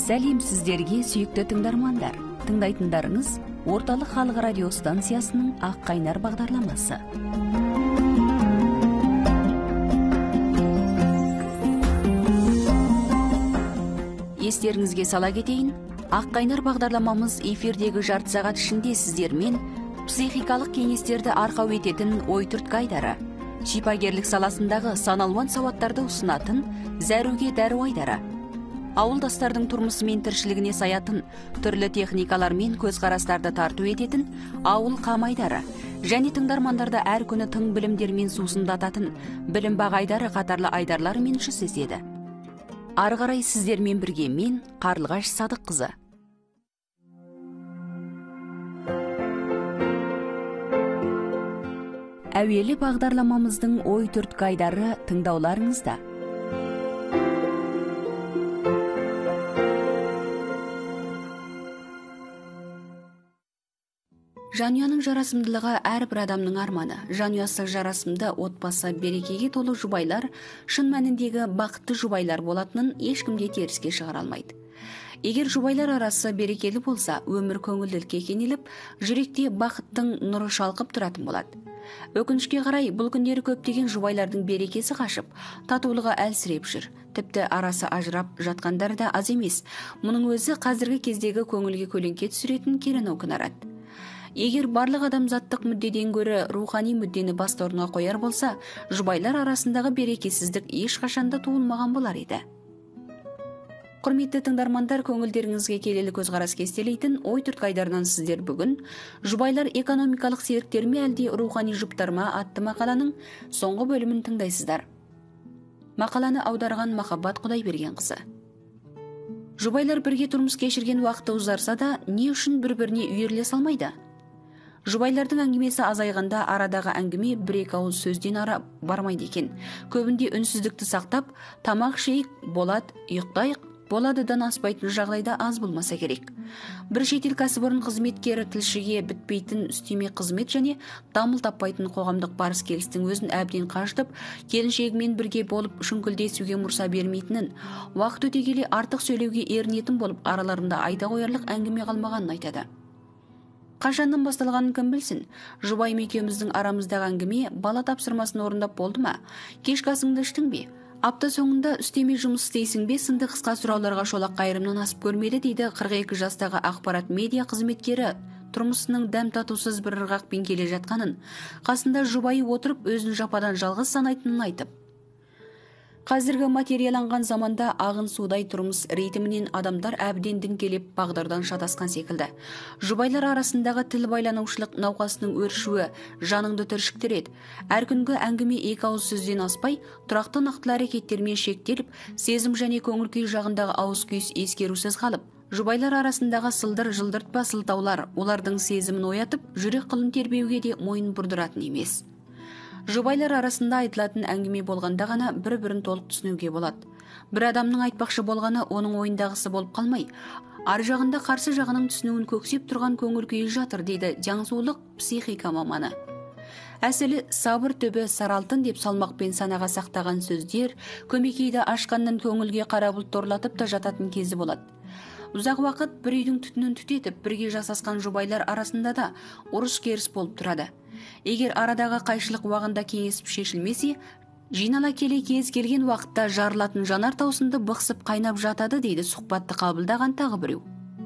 Сәлем сіздерге, сүйікті тыңдармандар. Тыңдайтындарыңыз Орталық халық радио станциясының Ақ қайнар бағдарламасы. Естеріңізге сала кетейін, Ақ қайнар бағдарламамыз эфирдегі жарты сағат ішінде сіздермен психикалық кеңестерді арқау ететін ой түрткі айдары, шипагерлік саласындағы саналуан сауаттарды ұсынатын зәруге дәру айдары, ауылдастардың тұрмысы мен тіршілігіне саятын түрлі техникалар мен көзқарастарды тарту ететін ауыл қамайдары және тыңдармандарды әр күні тың білімдермен сусындататын білім бағайдары қатарлы айдарларымен жүздеседі. Ары қарай сіздермен бірге мен Қарлығаш Садыққызы. Әуелі бағдарламамыздың ой түрткі айдары тыңдауларыңызда. Жанұяның жарасымдылығы әрбір адамның арманы. Жанұясы жарасымды, отбасы берекеге толы жұбайлар шын мәніндегі бақытты жұбайлар болатынын ешкімде теріске шығара алмайды. Егер жұбайлар арасы берекелі болса, өмір көңілділікке кенеліп, жүректе бақыттың нұры шалқып тұратын болады. Өкінішке қарай, бұл күндері көптеген жұбайлардың берекесі қашып, татулығы әлсіреп жүр. Тіпті арасы ажырап жатқандар да аз емес. Мұның өзі қазіргі кездегі көңілге көлеңке түсіретін керенау кінарат. Егер барлық адамзаттық мүддеден гөрі рухани мүддені басты орынға қояр болса, жұбайлар арасындағы берекесіздік ешқашанда туылмаған болар еді. Құрметті тыңдармандар, көңілдеріңізге келелі көзқарас кестелейтін ой түрткі айдарынан сіздер бүгін жұбайлар экономикалық серіктер ме әлде рухани жұптар ма атты мақаланың соңғы бөлімін тыңдайсыздар. Мақаланы аударған Махаббат Құдайбергенқызы. Жұбайлар бірге тұрмыс кешірген уақыты ұзарса да, не үшін бір-біріне үйіріле салмайды? Жұбайлардың әңгімесі азайғанда арадағы әңгіме бір-екі ауыз сөзден ара бармайды екен. Көбінде үнсіздікті сақтап, тамақ жейік, болады, ұйықтайық, боладыдан аспайтын жағдайда аз болмаса керек. Бір шетел кәсіпорын қызметкері тілшіге бітпейтін үстеме қызмет және дамыл таппайтын қоғамдық барыс келістің өзін әбден қажытып, келіншегімен бірге болып шүңкілдесуге мұрса бермейтінін, уақыт өте келе артық сөйлеуге ерінетін болып, араларында айта қоярлық әңгіме қалмағанын айтады. Қашаннан басталғанын кім білсін? Жұбайым екеуміздің арамыздағы әңгіме бала тапсырмасын орындап болды ма? Кешкі асыңды іштің бе? Апта соңында үстеме жұмыс істейсің бе? Сынды қысқа сұрауларға шолақ қайырымнан асып көрмеді, дейді 42 жастағы ақпарат медиа қызметкері. Тұрмысының дәм татусыз бір ырғақпен келе жатқанын, қасында жұбайы отырып өзін жападан жалғыз санайтынын айтып. Қазіргі материаланған заманда ағын судай тұрмыс ритмінен адамдар әбден діңкелеп бағдардан шатасқан секілді. Жұбайлар арасындағы тіл байланушылық науқасының өршуі жаныңды түршіктіреді. Әр күнгі әңгіме екі ауыз сөзден аспай, тұрақты нақтылы әрекеттермен шектеліп, сезім және көңіл күй жағындағы ауыз күйіс ескерусіз қалып, жұбайлар арасындағы сылдыр жылдыртпа сылтаулар олардың сезімін оятып, жүрек қылын тербеуге де мойын бұрдыратын емес. Жұбайлар арасында айтылатын әңгіме болғанда ғана бір-бірін толық түсінуге болады. Бір адамның айтпақшы болғаны оның ойындағысы болып қалмай, ар жағында қарсы жағының түсінуін көксеп тұрған көңіл күйі жатыр, дейді жаңсулық психика маманы. Әсілі сабыр түбі саралтын деп салмақпен санаға сақтаған сөздер көмекейді ашқаннан көңілге қара бұлт торлатып та жататын кезі болады. Ұзақ уақыт бір үйдің түтінін түтетіп, бірге жасасқан жұбайлар арасында да ұрыс-керіс болып тұрады. Егер арадағы қайшылық уағында кеңесіп шешілмесе, жинала келе кез келген уақытта жарылатын жанар таусынды бықсып қайнап жатады, дейді сұхбатты қабылдаған тағы біреу.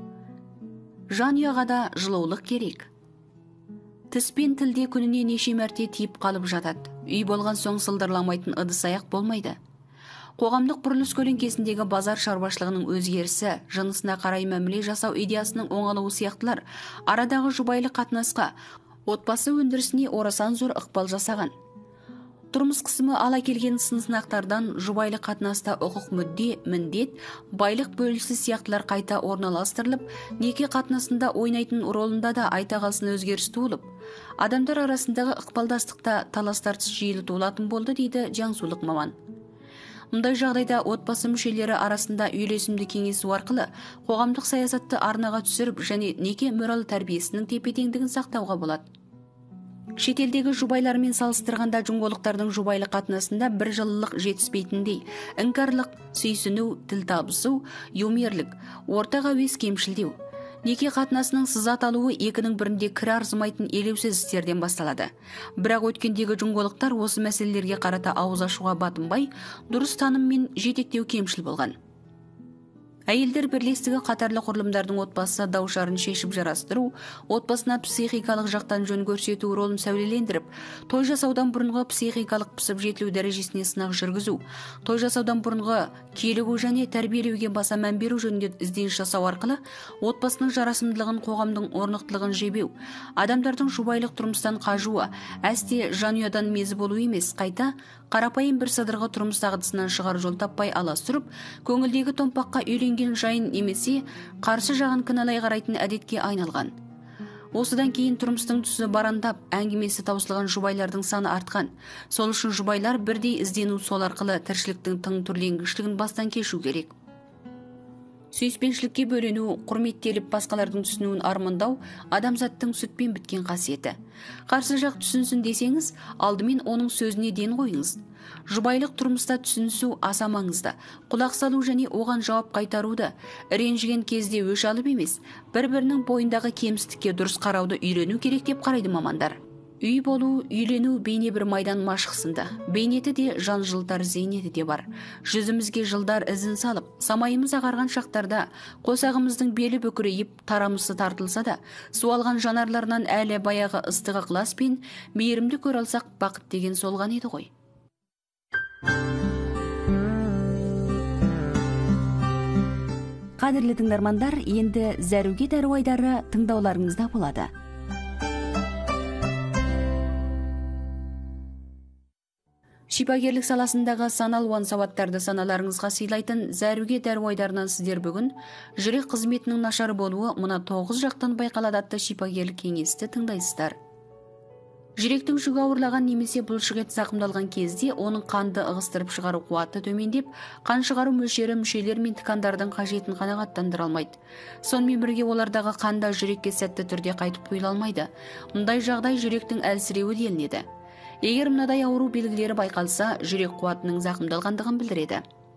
Жанұяға да жылулық керек. Тіс пен тілде күніне неше мәрте тиіп қалып жатады. Үй болған соң сылдырламайтын ыдыс-аяқ болмайды. Қоғамдық құрылыс көлеңкесіндегі базар шаруашылығының өзгерісі, жынысына қарай мәміле жасау идеясының оңалуы сияқтылар арадағы жұбайлы қатынасқа, отбасы өндірісіне орасан зор ықпал жасаған. Тұрмыс қысымы ала келген сын-сынақтардан жұбайлы қатынаста ұқық мүдде, міндет, байлық бөлісі сияқтылар қайта орналастырылып, неке қатынасында ойнайтын ролында да айта қалсын өзгеріс туылып, адамдар арасындағы ықпалдастықта талас-тартыс жиілі туылатын болды, дейді жаңсулық маман. Мұндай жағдайда отбасы мүшелері арасында үйлесімді кеңесу арқылы қоғамдық саясатты арнаға түсіріп және неке мораль тәрбиесінің тепе-теңдігін сақтауға болады. Шетелдегі жұбайлармен салыстырғанда жұңголықтардың жұбайлық қатынасында бір жылылық жетіспейтіндей, іңкәрлік, сүйсіну, тіл табысу, юмерлік, ортаға өз кемшілдеу. Неке қатынасының сызат алуы екінің бірінде кір арзымайтын елеусіз істерден басталады. Бірақ өткендегі жұңголықтар осы мәселелерге қарата ауыз ашуға батынбай, дұрыс таным мен жетектеу кемшіл болған. Әйелдер бірлестігі қатарлы құрылымдардың отбасы даушарын шешіп жарастыру, отбасына психикалық жақтан жөн көрсету ролын сәулелендіріп, той жасаудан бұрынғы психикалық пісіп жетілу дәрежесіне сынақ жүргізу, той жасаудан бұрынғы келігу және тәрбиелеуге баса мән беру жөнінде ізденіс жасау арқылы отбасының жарасымдылығын, қоғамдың орнықтылығын жебеу, адамдардың жұбайлық тұрмыстан қажуы, әсте жанұядан мезі болу емес, қайта қарапайым бір сыдырғы тұрмыс дағдысынан шығар жол таппай аластырып, көңілдегі томпаққа үйленген жайын немесе қарсы жағын кінәлай қарайтын әдетке айналған. Осыдан кейін тұрмыстың түсі барандап, әңгімесі таусылған жұбайлардың саны артқан. Сол үшін жұбайлар бірдей іздену, сол арқылы тіршіліктің тың түрленгіштігін бастан кешу керек. Сүйіспеншілікке бөлену, құрметтеліп басқалардың түсінуін армандау адамзаттың сүтпен біткен қасиеті. Қарсы жақ түсінсін десеңіз, алдымен оның сөзіне ден қойыңыз. Жұбайлық тұрмыста түсінісу аса маңызды. Құлақ салу және оған жауап қайтаруды, ренжіген кезде өш алып емес, бір-бірінің бойындағы кемістікке дұрыс қарауды үйрену керек деп қарайды мамандар. Үй болу, үйлену бейне бір майдан машқысында. Бейнеті де жан жылтар, зейнеті де бар. Жүзімізге жылдар ізін салып, самайымыз ағарған шақтарда, қосағымыздың белі бүкірейіп, тарамысы тартылса да, суалған жанарларынан әлі баяғы ыстығы ықылас пен мейірімді көр алсақ, бақыт деген солған еді ғой. Қадірлі тыңдармандар, енді зәруге дәру айдары тыңдауларыңызда болады. Шипагерлік саласындағы сан алуан сауаттарды саналарыңызға сыйлайтын зәруге дәру айдарынан сіздер бүгін жүрек қызметінің нашар болуы мұна 9 жақтан байқалады атты шипагерлік кеңесті тыңдайсыздар. Жүректің жүгі ауырлаған немесе бұлшық ет зақымдалған кезде оның қанды ығыстырып шығару қуаты төмендеп, қан шығару мөлшері мүшелер мен тікандардың қажетін қанағаттандыра алмайды. Сонымен бірге олардағы қанда жүрекке сәтті түрде қайтып құйыла алмайды. Мұндай жағдай жүректің әлсіреуі делінеді. Егер мынадай ауру белгілері байқалса, жүрек қуатының зақымдалғандығын білдіреді.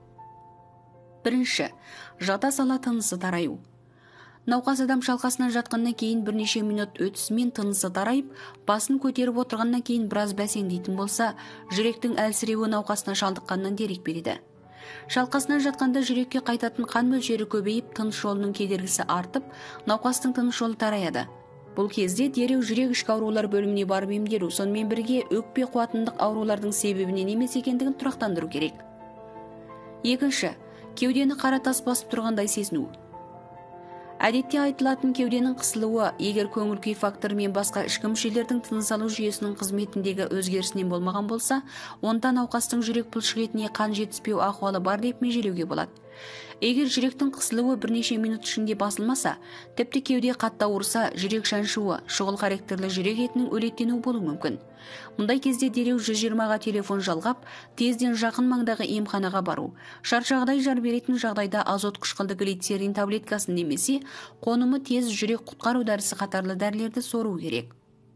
Бірінші, жата сала тынысы тараю. Науқас адам шалқасынан жатқаннан кейін бірнеше минут өтісімен тынысы тарайып, басын көтеріп отырғаннан кейін біраз бәсеңдейтін болса, жүректің әлсіреуі науқасына шалдыққаннан дерек береді. Шалқасынан жатқанда жүрекке қайтатын қан мөлшері көбейіп, тыныс жолының кедергісі артып, науқастың тыныс жолы тараяды. Бұл кезде дереу жүрек ішкі аурулар бөліміне барып емделу, сонымен бірге өкпе қуатындық аурулардың себебінен емес екендігін тұрақтандыру керек. Екінші, кеудені қара тас басып тұрғандай сезіну. Әдетте айтылатын кеуденің қысылуы, егер көңіл-күй факторы мен басқа ішкі мүшелердің тыныс алу жүйесінің қызметіндегі өзгерісінен болмаған болса, онда науқастың жүрек бұлшық етіне қан жетіспеу ахуалы бар деп межелеуге болады. Егер жүректің қысылуы бірнеше минут ішінде басылмаса, тіпті кеуде қатты ауырса, жүрек шаншуы, шұғыл характерлі жүрек етінің өлектенуі болуы мүмкін. Мұндай кезде дереу 120-ға телефон жалғап, тезден жақын маңдағы емханаға бару. Шаршағыдай жар беретін жағдайда азот қышқылды глицерин таблеткасын немесе қонымы тез жүрек құтқару дәрісі қатарлы дәрілерді сору керек.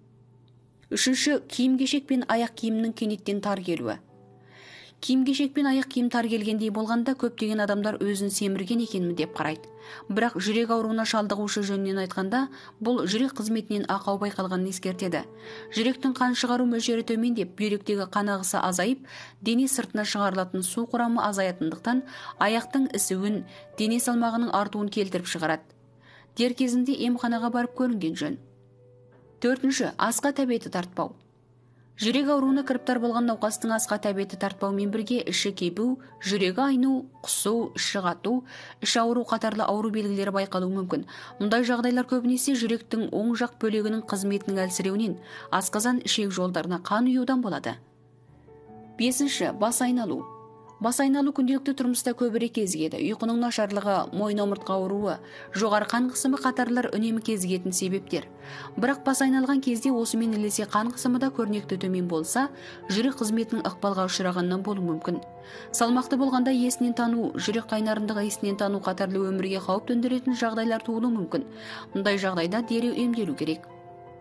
Үшінші, киім-кешек пен аяқ киімнің кенеттен тар келуі. Киім-кешек пен аяқ киім тар келгендей болғанда көптеген адамдар өзін семірген екенмін деп қарайды. Бірақ жүрек ауруына шалдығушы жөнінен айтқанда, бұл жүрек қызметінен ақау байқалғанын ескертеді. Жүректің қан шығару мөлшері төмендеп, бүйректегі қан ағысы азайып, дене сыртына шығарылатын су құрамы азаятындықтан аяқтың ісуін, дене салмағының артуын келтіріп шығарады. Дер кезінде емханаға барып көрінген жөн. Төртінші, асқа тәбеті тартпау. Жүрек ауруына кіріптар болған науқастың асқа тәбеті тартпаумен бірге іші кебу, жүрегі айну, құсу, іші қату, іш ауру қатарлы ауру белгілері байқалуы мүмкін. Мұндай жағдайлар көбінесе жүректің оң жақ бөлігінің қызметінің әлсіреуінен, асқазан ішек жолдарына қан ұюдан болады. Бесінші, бас айналу. Бас айналу күнделікті тұрмыста көбірек кезігеді. Ұйқының нашарлығы, мойын омыртқа ауруы, жоғары қан қысымы қатарлар үнемі кезігетін себептер. Бірақ бас айналған кезде осымен ілесе қан қысымы да көрнекті төмен болса, жүрек қызметінің ықпалға ұшырағаннан болуы мүмкін. Салмақты болғанда есінен тану, жүрек қайнарындағы есінен тану қатарлы өмірге қауіп төндіретін жағдайлар туылуы мүмкін. Мұндай жағдайда дереу емделу керек.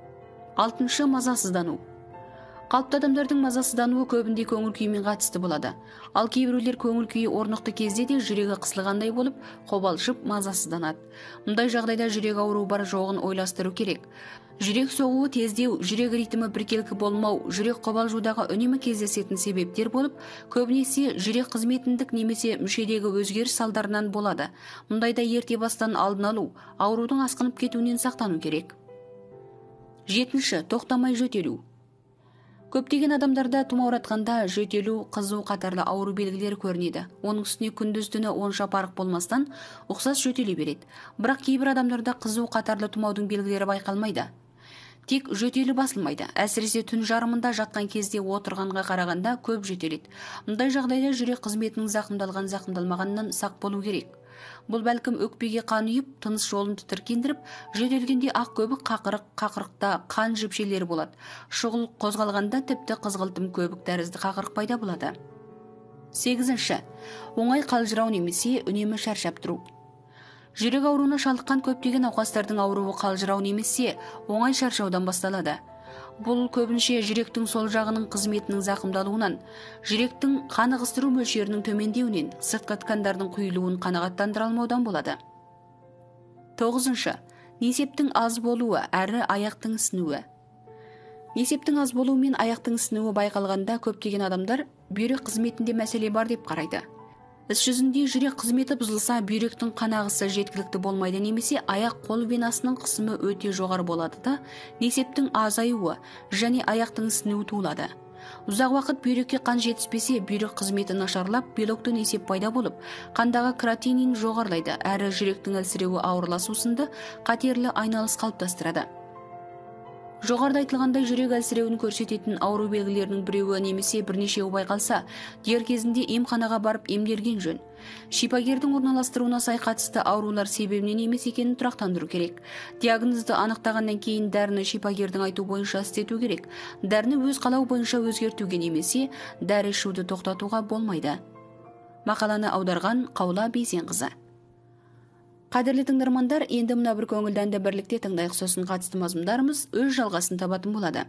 6. Мазасыздану. Қалыпты адамдардың мазасыздануы көбінде көңіл күймен қатысты болады. Ал кейбіреулер көңіл күйі орнықты кезде де жүрегі қысылғандай болып, қобалжып мазасызданады. Мұндай жағдайда жүрек ауруы бар жоғын ойластыру керек. Жүрек соғуы тездеу, жүрек ритмі біркелкі болмау, жүрек қобалжудағы үнемі кездесетін себептер болып, көбінесе жүрек қызметіндік немесе мүшедегі өзгеріс салдарынан болады. Мұндайда ерте бастан алдын алу, аурудың асқынып кетуінен сақтану керек. 7. Тоқтамай жөтелу. Көптеген адамдарда тұмауратқанда жөтелу, қызу қатарлы ауру белгілері көрінеді. Оның үстіне күндіз-түні онша парық болмастан ұқсас жөтеле береді. Бірақ кейбір адамдарда қызу қатарлы тұмаудың белгілері байқалмайды. Тек жөтелі басылмайды. Әсіресе түн жарымында жатқан кезде отырғанға қарағанда көп жөтеледі. Мұндай жағдайда жүрек қызметінің зақымдалмағаннан сақ болу керек. Бұл бәлкім өкпеге қан үйіп, тыныс жолын тітіркендіріп, жөтелгенде ақ көбік, қақырықта қан жіпшелері болады. Шұғыл қозғалғанда тіпті қызғылтым көбік тәрізді қақырық пайда болады. 8. Оңай қалжырау немесе үнемі шаршап тұру. Жүрек ауруына шалдыққан көптеген науқастардың ауруы қалжырау немесе оңай шаршаудан басталады. Бұл көбінше жүректің сол жағының қызметінің зақымдалуынан, жүректің қан ығыстыру мөлшерінің төмендеуінен, сыртқы ткандардың құйылуын қанағаттандыра алмаудан болады. 9. Несептің аз болуы әрі аяқтың ісінуі. Несептің аз болуы мен аяқтың ісінуі байқалғанда көптеген адамдар бүйрек қызметінде мәселе бар деп қарайды. Іс жүзінде жүрек қызметі бұзылса, бүйректің қан ағысы жеткілікті болмайды немесе аяқ-қол венасының қысымы өте жоғары болады да, несептің азаюы және аяқтың ісінуі туылады. Ұзақ уақыт бүйрекке қан жетіспесе, бүйрек қызметі нашарлап, белокты несеп пайда болып, қандағы креатинин жоғарылайды, әрі жүректің әлсіреуі ауырласу сынды қатерлі айналыс қалыптастырады. Жоғарыда айтылғандай жүрек әлсіреуін көрсететін ауру белгілерінің біреуі немесе бірнешеуі байқалса, дер кезінде емханаға барып емделген жөн. Шипагердің орналастыруына сай қатысты аурулар себебінен емес екенін тұрақтандыру керек. Диагнозды анықтағаннан кейін дәріні шипагердің айту бойынша істету керек. Дәріні өз қалау бойынша өзгертуге немесе дәрі ішуді тоқтатуға болмайды. Мақаланы аударған Қаула Бейсенқызы. Қадірлі тыңдармандар, енді мына бір көңілді әнді бірлікте тыңдайық, сосын қатысты мазмұндарымыз өз жалғасын табатын болады.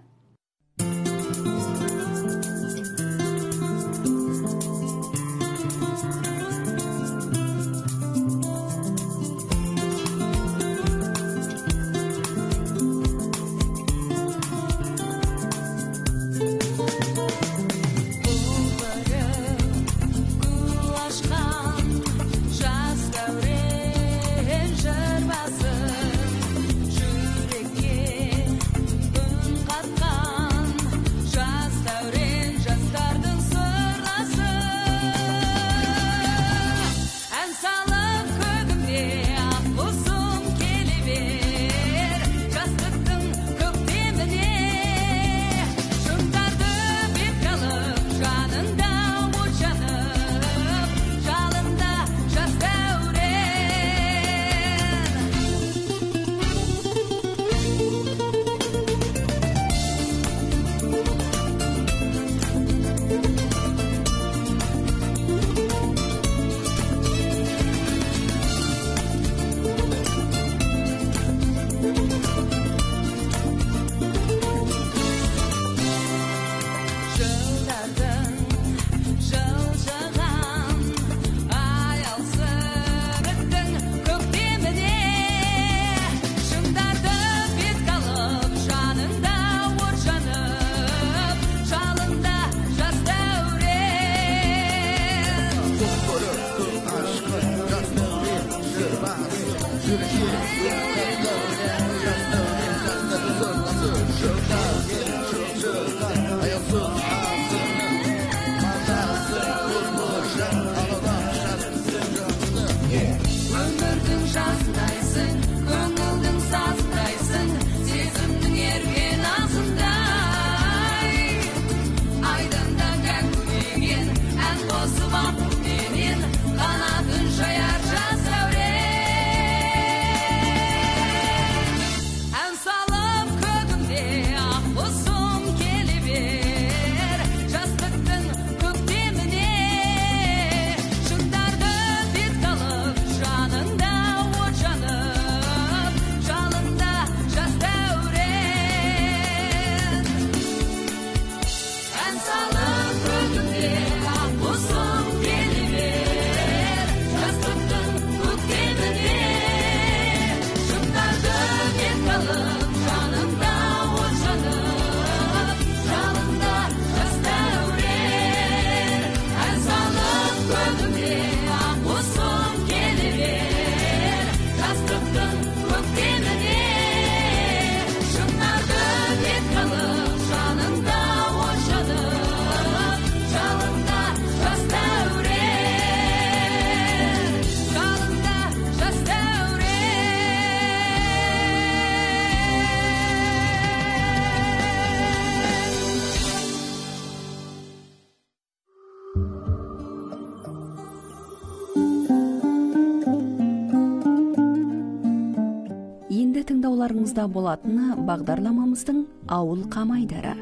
назарларыңызда болатыны бағдарламамыздың ауыл қамайдары.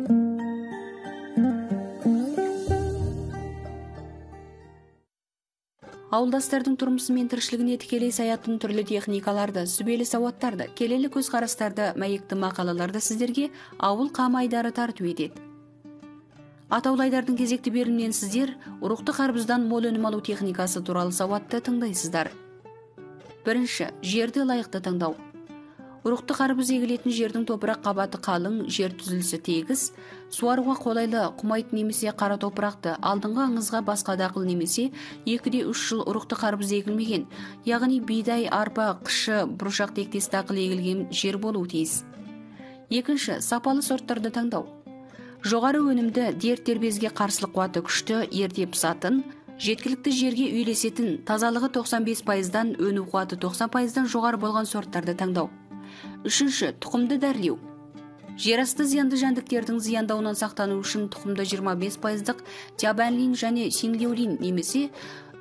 Ауылдастардың тұрмысы мен тіршілігіне тікелей саятын түрлі техникаларды, сүбелі сауаттарды, келелі көзқарастарды, мәйекті мақалаларды сіздерге ауыл қамайдары тарту етеді. Атаулы айдардың кезекті берімінен сіздер ұрықты қарбыздан мол өнім алу техникасы туралы сауатты тыңдайсыздар. Бірінші, жерді лайықты таңдау. Ұрықты қарбыз егілетін жердің топырақ қабаты қалың, жер түзілісі тегіс, суаруға қолайлы құмайт немесе қара топырақты, алдыңғы аңызға басқа дақыл немесе 2-3 жыл ұрықты қарбыз егілмеген, яғни бидай, арпа, қышы, бұршақ тектес дақыл егілген жер болуы тиіс. Екінші, сапалы сорттарды таңдау. Жоғары өнімді, дерт дербезге қарсылық қуаты күшті, ерте пысатын, жеткілікті жерге үйлесетін, тазалығы 95%-дан, өну қуаты 90%-дан жоғары болған сорттарды таңдау. Үшінші, тұқымды дәрлеу. Жерасты зиянды жәндіктердің зияндауынан сақтану үшін тұқымды 25%-дық диабанлин және синлеулин немесе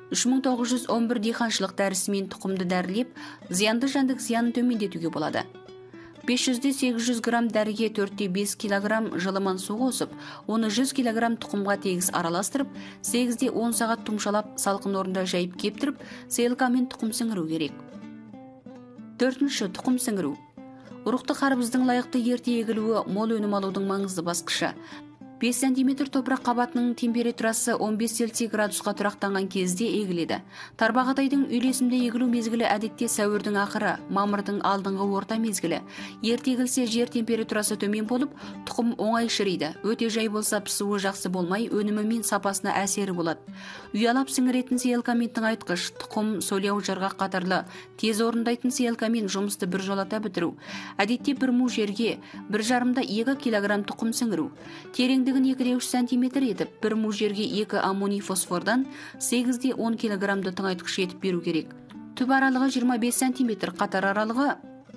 3911 диханшылық дәрісімен тұқымды дәрілеп, зиянды жәндік зиянын төмендетуге болады. 500-800 грамм дәріге 4-5 килограмм жылыман су қосып, оны 100 килограмм тұқымға тегіс араластырып, 8-10 сағат тұмшалап, салқын орында жайып кептіріп, сейілкамен тұқым сіңіру керек. Төртінші, тұқым сіңіру. Ұрықты қарбыздың лайықты ерте егілуі мол өнім алудың маңызды басқышы. 5 см топырақ қабатының температурасы 15 Цельсий градусқа тұрақтанған кезде егіледі. Тарбағатайдың үйлесімді егілу мезгілі әдетте сәуірдің ақыры, мамырдың алдыңғы орта мезгілі. Ерте егілсе жер температурасы төмен болып, тұқым оңай шіриді. Өте жай болса пісуі жақсы болмай, өнімі мен сапасына әсері болады. Ұялап сіңіретін сейілкаменттің айтқыш, тұқым, соляу, жарғақ қатарлы, тез орындайтын сейілкамен жұмысты бір жолата бітіру. Әдетте бір му жерге 1,5-2 килограмм тұқым сіңіру. Тереңдігін 2-3 сантиметр етіп, бір му жерге 2 аммоний фосфордан 8-10 килограммды тыңайтқыш етіп беру керек. Түп аралығы 25 сантиметр, қатар аралығы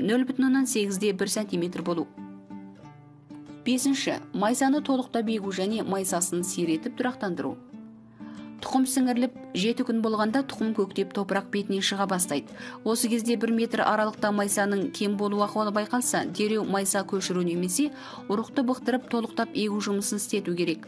0,8-1 сантиметр болу. Бесінші, майсаны толықта бегу және майсасын сиретіп тұрақтандыру. Тұқым сіңіріліп, 7 күн болғанда тұқым көктеп топырақ бетінен шыға бастайды. Осы кезде 1 метр аралықта майсаның кем болу ахуалы байқалса, дереу майса көшіру немесе ұрықты бұқтырып толықтап егу жұмысын істету керек.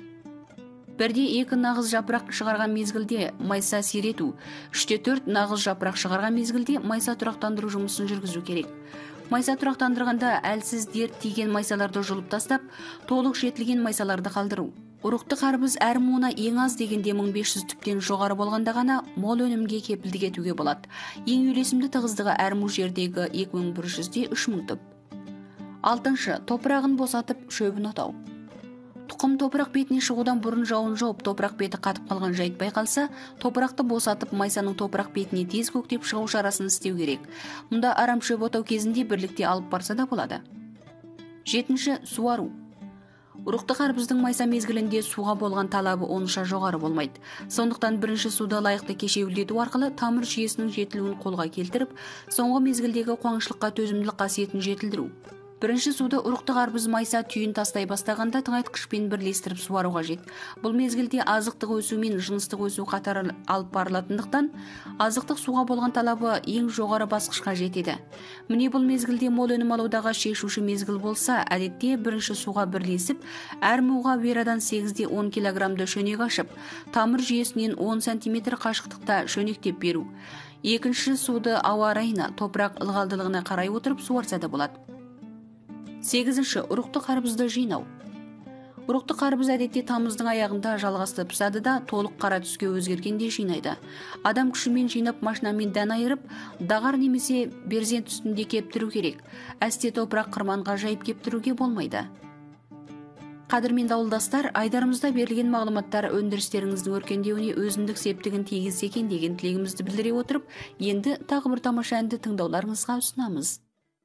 1-2 нағыз жапырақ шығарған мезгілде майса сирету, 3-4 нағыз жапырақ шығарған мезгілде майса тұрақтандыру жұмысын жүргізу керек. Майса тұрақтандырғанда әлсіз дерт тиген майсаларды жұлып тастап, толық жетілген майсаларды қалдыру. Ұрықты қарбыз әр муына ең аз дегенде 1500 түптен жоғары болғанда ғана мол өнімге кепілдік етуге болады. Ең үйлесімді тығыздығы әр му жердегі 2100-де 3000 түп. Алтыншы, топырағын босатып, шөбін отау. Тұқым топырақ бетіне шығудан бұрын жауын жауып, топырақ беті қатып қалған жайт байқалса, топырақты босатып, майсаның топырақ бетіне тез көктеп шығу шарасын істеу керек. Мұнда арам шөп отау кезінде бірлікте алып барса да болады. Жетінші, суару. Ұрықты қарбыздың майса мезгілінде суға болған талабы онша жоғары болмайды. Сондықтан бірінші суды лайықты кешеуілдету арқылы тамыр жүйесінің жетілуін қолға келтіріп, соңғы мезгілдегі қуаңшылыққа төзімділік қасиетін жетілдіру. Бірінші суды ұрықты қарбыз майса түйін тастай бастағанда тыңайтқышпен бірлестіріп суару қажет. Бұл мезгілде азықтық өсу мен жыныстық өсу қатар алып барылатындықтан, азықтық суға болған талабы ең жоғары басқышқа жетеді. Міне бұл мезгілде мол өнім алудағы шешуші мезгіл болса, әдетте бірінші суға бірлесіп, әр муға верадан 8-10 килограммды шөнек ашып, тамыр жүйесінен 10 сантиметр қашықтықта шөнектеп беру. Екінші суды ауа райына, топырақ ылғалдылығына қарай отырып суарса да болады. Сегізінші, ұрықты қарбызды жинау. Ұрықты қарбыз әдетте тамыздың аяғында жалғасты пысады да толық қара түске өзгергенде жинайды. Адам күшімен жинап, машинамен дән айырып, дағар немесе берзент үстінде кептіру керек. Әсте топырақ қырманға жайып кептіруге болмайды. Қадірменді ауылдастар, айдарымызда берілген мағлұматтар өндірістеріңіздің өркендеуіне өзіндік септігін тигізсе екен деген тілегімізді білдіре отырып, енді тағы бір тамаша әнді тыңдауларыңызға ұсынамыз.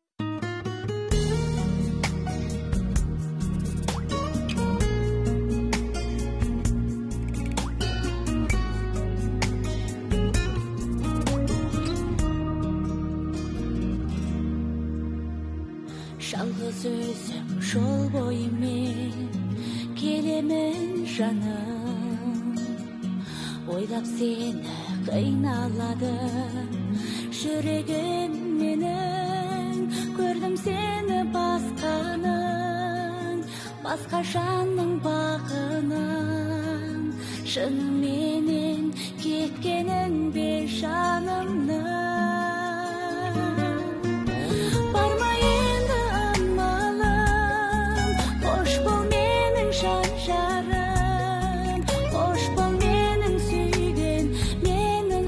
Жалғыз өзім жол бойымен келемін жаным, ойлап сені қиналады жүрегім менің, көр басқашаның бағынан, шынымен кеткенің бе жанымнан. Барма енді амалым, қош бол менің жан жарым, қош бол менің сүйген, менің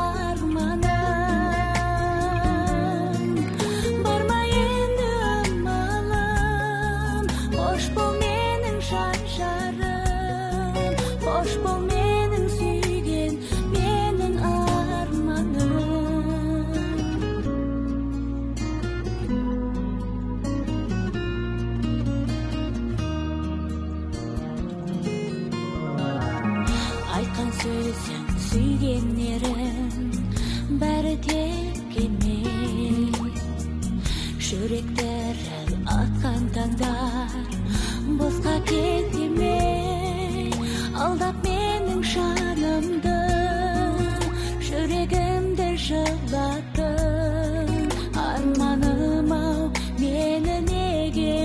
арманым. Барма енді амалым, қош бол менің жан жарым, қош бол менің сүйген, менің арманым. Айтқан сөзің, сүйгеннерің бәрі текеме, жүректері атқан таңдар босқа кете ме? Алдап менің жанымды, жүрегімді жылаттың. Арманым-ау, мені неге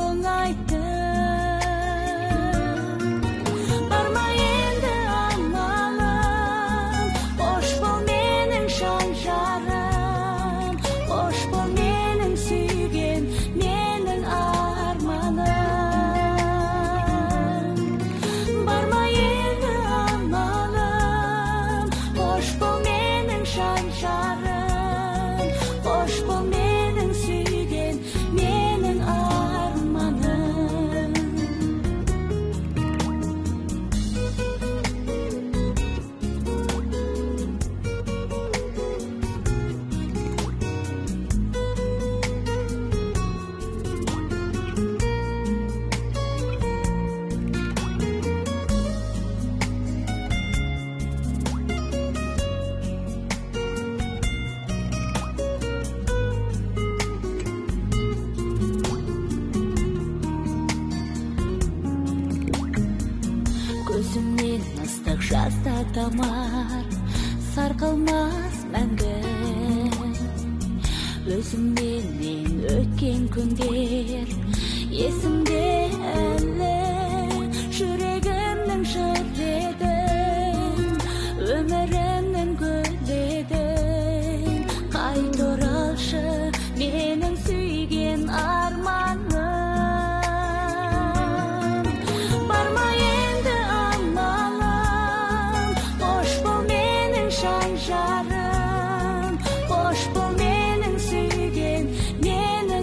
мұңайттың? Барма енді амалым, қош бол менің жан жарым, қош бол менің сүйген, менің арманым. Барма енді амалым, қош бол менің жан жарым, қош бол менің сүйген, менің арманым. Көзімнен ыстық жаста тамар, сарқылмас мәңгі. Өзіңменен өткен күндер есімде әлі, жүрегімнің жырледің, өмірімнің гүледің. Қайт оралшы менің сүйген арманым. Барма енді амалым, қош бол менің жан жарым, қош бол менің сүйген, менің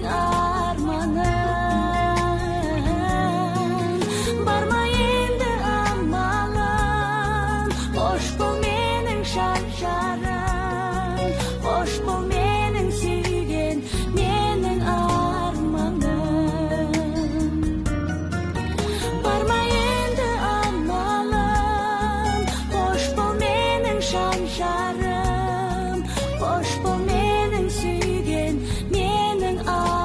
арманым. Барма енді амалым, қош бол менің жан жарым, қош бол менің сүйген, менің арманым. Барма енді амалым, қош бол менің жан жарым, қош бол менің сүйген, менің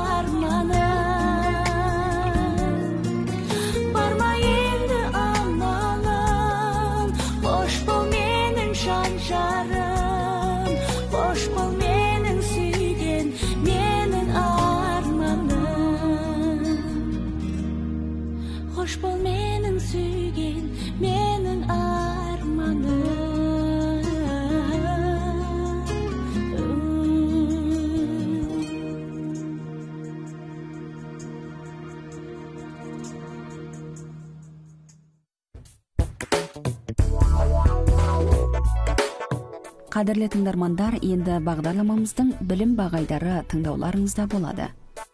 арманым. Барма енді амалым, қош бол менің жан жарым, қош бол менің сүйген, менің арманым. Қош бол менің сүйген, менің арманым. Қадірлі тыңдармандар, енді бағдарламамыздың білім бағайдары тыңдауларыңызда болады.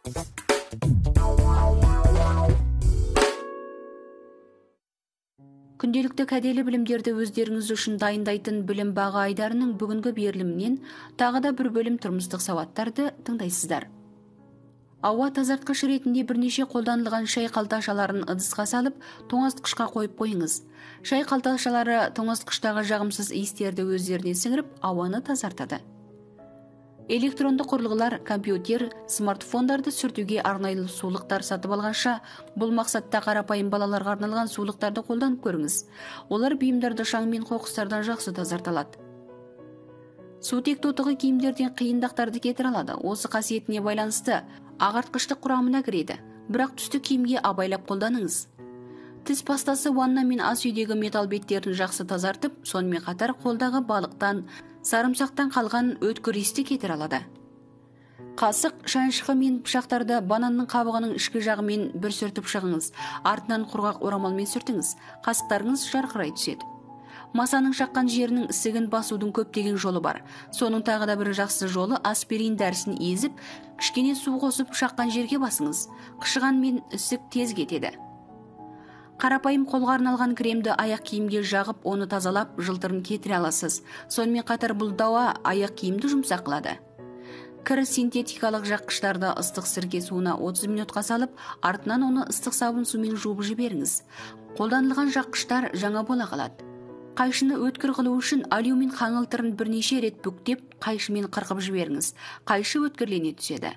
Күнделікті кәделі білімдерді өздеріңіз үшін дайындайтын білім бағайдарының бүгінгі берілімінен тағы да бір бөлім тұрмыстық сауаттарды тыңдайсыздар. Ауа тазартқыш ретінде бірнеше қолданылған шай қалташаларын ыдысқа салып, тоңазытқышқа қойып қойыңыз. Шай қалташалары тоңазытқыштағы жағымсыз иістерді өздеріне сіңіріп, ауаны тазартады. Электронды құрылғылар, компьютер, смартфондарды сүртуге арнайлы сулықтар сатып алғанша, бұл мақсатта қарапайым балаларға арналған сулықтарды қолданып көріңіз. Олар бұйымдарды шаң мен қоқыстардан жақсы тазартылады. Сутек тотығы киімдерден қиындықтарды кетіре алады. Осы қасиетіне байланысты ағартқыштық құрамына кіреді. бірақ түсті киімге абайлап қолданыңыз. Тіс пастасы ванна мен ас үйдегі металл беттерін жақсы тазартып, сонымен қатар қолдағы балықтан, сарымсақтан қалған өткір иісті кетіре алады. Қасық, шанышқы мен пышақтарды бананның қабығының ішкі жағымен бір сүртіп шығыңыз. Артынан құрғақ орамалмен сүртіңіз. Қасықтарыңыз жарқырай түседі. Масаның шаққан жерінің ісігін басудың көптеген жолы бар. Соның тағы да бір жақсы жолы аспирин дәрісін езіп, кішкене су қосып шаққан жерге басыңыз. Қышыған мен ісік тез кетеді. Қарапайым қолға арналған кремді аяқ киімге жағып, оны тазалап, жылтырын кетіре аласыз. Сонымен қатар бұл дауа аяқ киімді жұмсақ қылады. Кір синтетикалық жаққыштарды ыстық сірке суына 30 минутқа салып, артынан оны ыстық сабын сумен жуып жіберіңіз. Қолданылған жаққыштар жаңа бола қалады. Қайшыны өткір қылу үшін алюмин қаңылтырын бірнеше рет бүктеп, қайшымен қырқып жіберіңіз. Қайшы өткірлене түседі.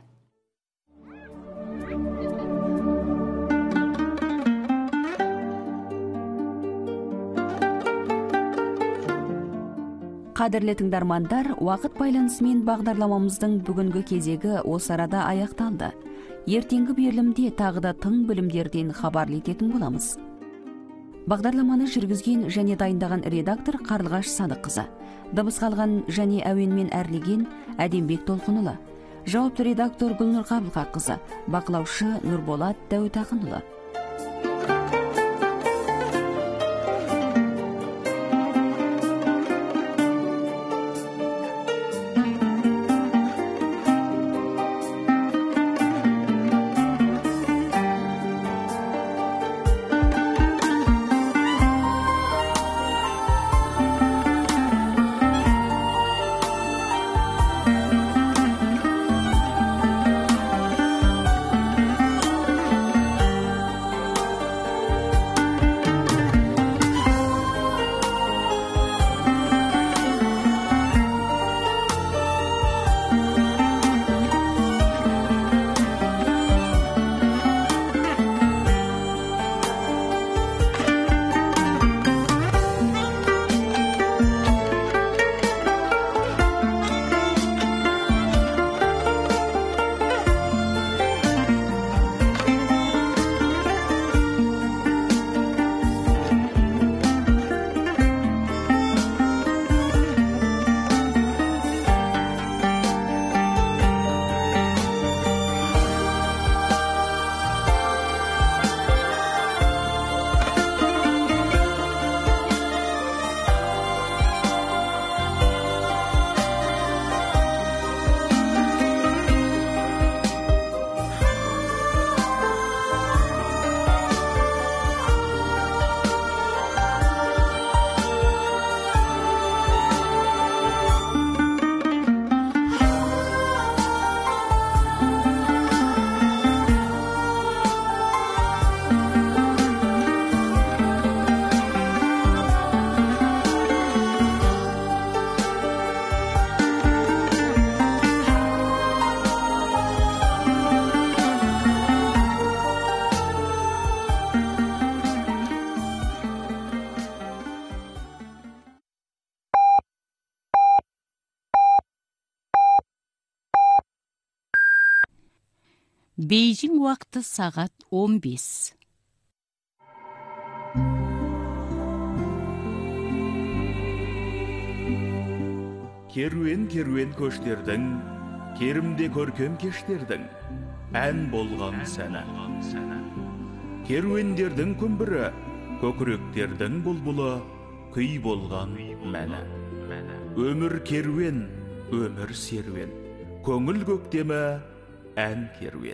Қадірлі тыңдармандар, уақыт байланысымен бағдарламамыздың бүгінгі кезегі осы арада аяқталды. Ертеңгі берілімде тағы да тың білімдерден хабарлы ететін боламыз. Бағдарламаны жүргізген және дайындаған редактор Қарлығаш Садыққызы. Дыбыс қалған және әуенмен әрлеген Әдембек Толқынұлы. Жауапты редактор Гүлнұр Қабылқақызы. Бақылаушы Нұрболат Дәуітақынұлы. Бейжің уақыты сағат 15. Керуен көштердің, керімде көркем кештердің, ән болған сәні. Керуендердің күмбірі, көкіректердің бұлбұлы, күй болған мәні. Өмір керуен, өмір серуен, көңіл көктемі, ән керуен.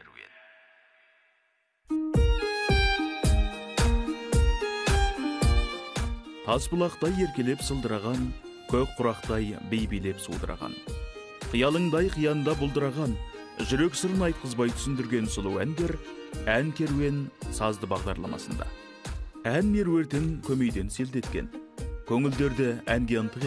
Тасбұлақтай еркелеп сылдыраған, көк құрақтай бейбелеп судыраған. Қиялыңдай қиянда бұлдыраған, жүрек сырын айтқызбай түсіндірген сұлу әндер ән керуен сазды бағдарламасында. Ән меруертін көмейден селдеткен, көңілдерді әнге ынтық